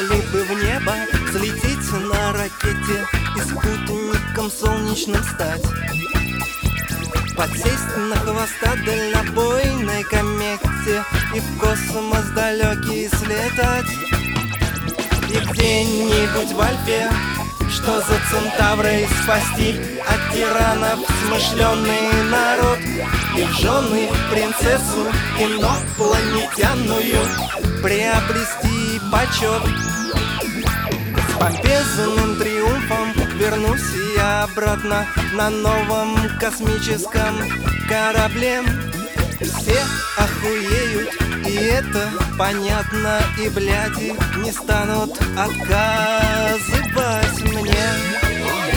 Если бы в небо взлететь на ракете и спутником солнечным стать, подсесть на хвоста дальнобойной комете и в космос далекий слетать. И где-нибудь в Альфе, что за Центаврой, спасти от тиранов смышленый народ и в жены принцессу инопланетянную приобрести почет. С помпезным триумфом вернусь я обратно на новом космическом корабле. Все охуеют, и это понятно, и бляди не станут отказывать мне.